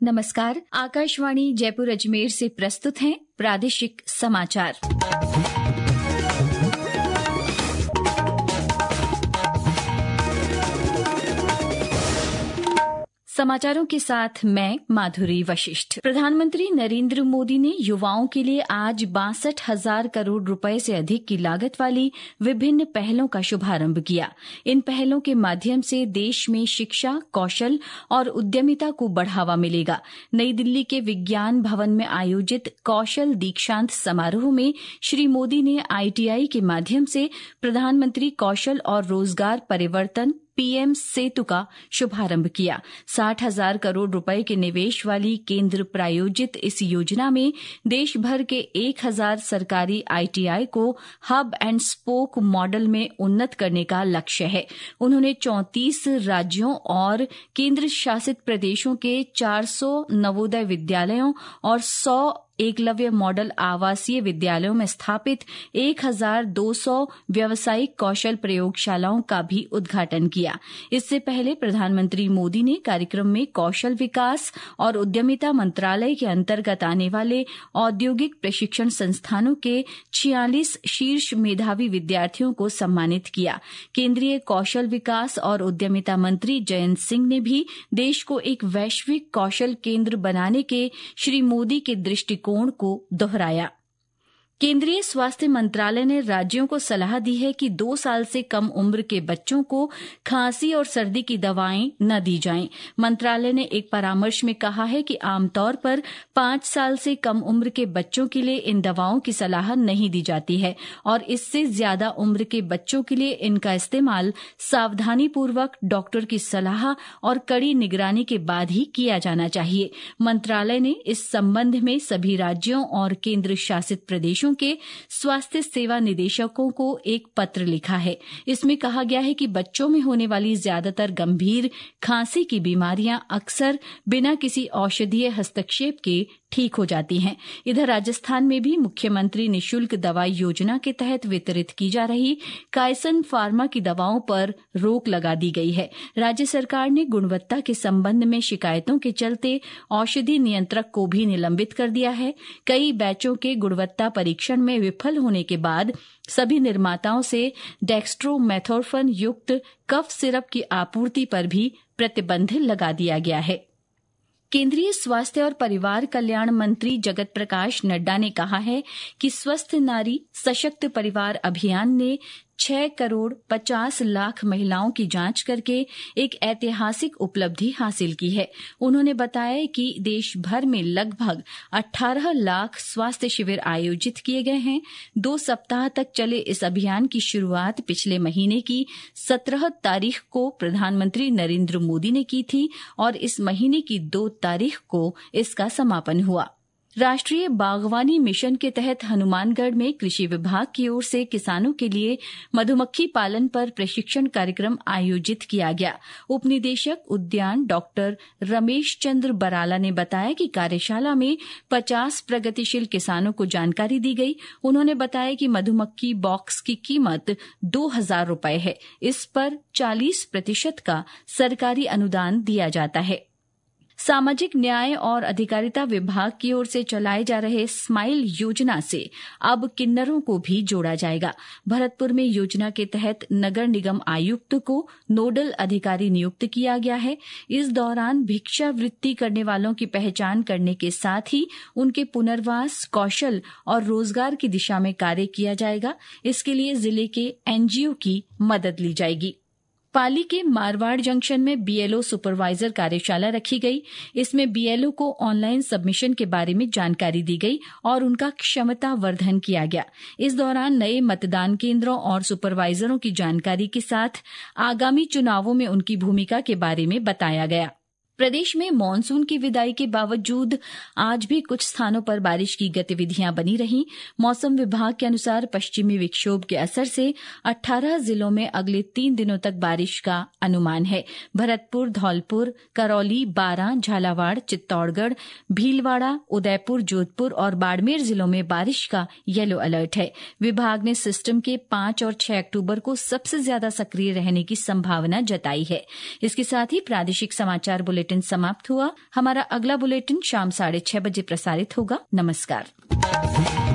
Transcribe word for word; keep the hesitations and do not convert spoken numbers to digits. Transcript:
नमस्कार। आकाशवाणी जयपुर अजमेर से प्रस्तुत हैं प्रादेशिक समाचार। समाचारों के साथ मैं माधुरी वशिष्ठ। प्रधानमंत्री नरेंद्र मोदी ने युवाओं के लिए आज बासठ हजार करोड़ रुपए से अधिक की लागत वाली विभिन्न पहलों का शुभारंभ किया। इन पहलों के माध्यम से देश में शिक्षा, कौशल और उद्यमिता को बढ़ावा मिलेगा। नई दिल्ली के विज्ञान भवन में आयोजित कौशल दीक्षांत समारोह में श्री मोदी ने आईटीआई के माध्यम से प्रधानमंत्री कौशल और रोजगार परिवर्तन पीएम सेतु का शुभारंभ किया। साठ हजार करोड़ रुपए के निवेश वाली केंद्र प्रायोजित इस योजना में देश भर के एक हजार सरकारी आईटीआई को हब एंड स्पोक मॉडल में उन्नत करने का लक्ष्य है। उन्होंने चौंतीस राज्यों और केंद्र शासित प्रदेशों के चार सौ नवोदय विद्यालयों और सौ एकलव्य मॉडल आवासीय विद्यालयों में स्थापित एक हजार दो सौ व्यावसायिक कौशल प्रयोगशालाओं का भी उद्घाटन किया। इससे पहले प्रधानमंत्री मोदी ने कार्यक्रम में कौशल विकास और उद्यमिता मंत्रालय के अंतर्गत आने वाले औद्योगिक प्रशिक्षण संस्थानों के छियालीस शीर्ष मेधावी विद्यार्थियों को सम्मानित किया। केंद्रीय कौशल विकास और उद्यमिता मंत्री जयंत सिंह ने भी देश को एक वैश्विक कौशल केंद्र बनाने के श्री मोदी के दृष्टिकोण कोण को दोहराया। केंद्रीय स्वास्थ्य मंत्रालय ने राज्यों को सलाह दी है कि दो साल से कम उम्र के बच्चों को खांसी और सर्दी की दवाएं न दी जाएं। मंत्रालय ने एक परामर्श में कहा है कि आमतौर पर पांच साल से कम उम्र के बच्चों के लिए इन दवाओं की सलाह नहीं दी जाती है और इससे ज्यादा उम्र के बच्चों के लिए इनका इस्तेमाल सावधानीपूर्वक डॉक्टर की सलाह और कड़ी निगरानी के बाद ही किया जाना चाहिए। मंत्रालय ने इस संबंध में सभी राज्यों और केंद्र शासित प्रदेशों के स्वास्थ्य सेवा निदेशकों को एक पत्र लिखा है। इसमें कहा गया है कि बच्चों में होने वाली ज्यादातर गंभीर खांसी की बीमारियां अक्सर बिना किसी औषधीय हस्तक्षेप के ठीक हो जाती हैं। इधर राजस्थान में भी मुख्यमंत्री निःशुल्क दवाई योजना के तहत वितरित की जा रही कायसन फार्मा की दवाओं पर रोक लगा दी गई है। राज्य सरकार ने गुणवत्ता के संबंध में शिकायतों के चलते औषधि नियंत्रक को भी निलंबित कर दिया है। कई बैचों के गुणवत्ता परीक्षण में विफल होने के बाद सभी निर्माताओं से डेक्स्ट्रोमेथोर्फन युक्त कफ सिरप की आपूर्ति पर भी प्रतिबंध लगा दिया गया है। केंद्रीय स्वास्थ्य और परिवार कल्याण मंत्री जगत प्रकाश नड्डा ने कहा है कि स्वस्थ नारी सशक्त परिवार अभियान ने छह करोड़ पचास लाख महिलाओं की जांच करके एक ऐतिहासिक उपलब्धि हासिल की है। उन्होंने बताया कि देश भर में लगभग अठारह लाख स्वास्थ्य शिविर आयोजित किए गए हैं। दो सप्ताह तक चले इस अभियान की शुरुआत पिछले महीने की सत्रह तारीख को प्रधानमंत्री नरेंद्र मोदी ने की थी और इस महीने की दो तारीख को इसका समापन हुआ। राष्ट्रीय बागवानी मिशन के तहत हनुमानगढ़ में कृषि विभाग की ओर से किसानों के लिए मधुमक्खी पालन पर प्रशिक्षण कार्यक्रम आयोजित किया गया। उपनिदेशक उद्यान डॉक्टर रमेश चंद्र बराला ने बताया कि कार्यशाला में पचास प्रगतिशील किसानों को जानकारी दी गई। उन्होंने बताया कि मधुमक्खी बॉक्स की कीमत दो हजार रूपये है। इस पर चालीस प्रतिशत का सरकारी अनुदान दिया जाता है। सामाजिक न्याय और अधिकारिता विभाग की ओर से चलाए जा रहे स्माइल योजना से अब किन्नरों को भी जोड़ा जाएगा। भरतपुर में योजना के तहत नगर निगम आयुक्त को नोडल अधिकारी नियुक्त किया गया है। इस दौरान भिक्षावृत्ति करने वालों की पहचान करने के साथ ही उनके पुनर्वास, कौशल और रोजगार की दिशा में कार्य किया जाएगा। इसके लिए जिले के एनजीओ की मदद ली जाएगी। पाली के मारवाड़ जंक्शन में बीएलओ सुपरवाइजर कार्यशाला रखी गई। इसमें बीएलओ को ऑनलाइन सबमिशन के बारे में जानकारी दी गई और उनका क्षमता वर्धन किया गया। इस दौरान नए मतदान केंद्रों और सुपरवाइजरों की जानकारी के साथ आगामी चुनावों में उनकी भूमिका के बारे में बताया गया। प्रदेश में मानसून की विदाई के बावजूद आज भी कुछ स्थानों पर बारिश की गतिविधियां बनी रहीं। मौसम विभाग के अनुसार पश्चिमी विक्षोभ के असर से अठारह जिलों में अगले तीन दिनों तक बारिश का अनुमान है। भरतपुर, धौलपुर, करौली, बारां, झालावाड़, चित्तौड़गढ़, भीलवाड़ा, उदयपुर, जोधपुर और बाड़मेर जिलों में बारिश का येलो अलर्ट है। विभाग ने सिस्टम के पांच और छह अक्टूबर को सबसे ज्यादा सक्रिय रहने की संभावना जताई है। इसके साथ ही प्रादेशिक समाचार बुलेटिन बुलेटिन समाप्त हुआ। हमारा अगला बुलेटिन शाम साढ़े छह बजे प्रसारित होगा। नमस्कार।